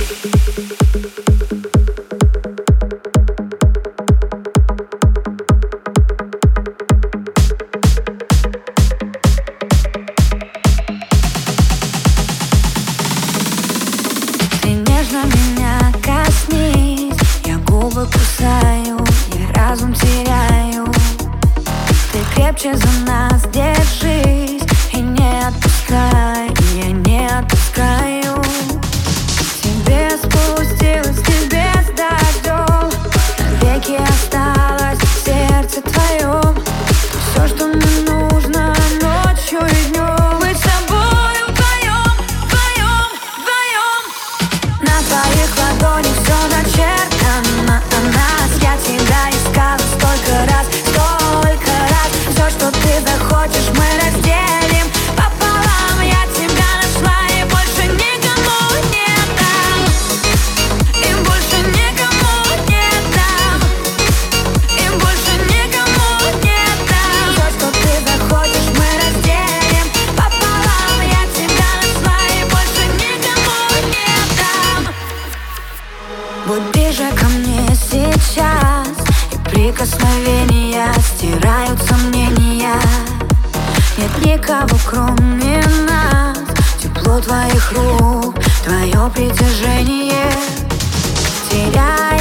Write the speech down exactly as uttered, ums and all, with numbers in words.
Меня коснись, я губы кусаю, я разум теряю. Ты крепче за нас держись и не отпускай, я не отпускаю. К тебе спустилась, к тебе с дождем, навеки осталось в сердце твоем. Все, что мне нужно ночью и днем, быть с тобою вдвоем, вдвоем, вдвоем. На твоих ладонях все начертано о нас. Я тебя искала столько раз, столько раз. Все, что ты захочешь, мы разделим пополам. Я тебя нашла и больше никому не дам, и больше никому не дам, и больше никому не дам. Все, что ты захочешь, мы разделим пополам. Я тебя нашла и больше никому не дам. Будь ближе ко мне сейчас, и прикосновения стирают сомнения. Нет никого, кроме нас. Тепло твоих рук, твое притяжение теряет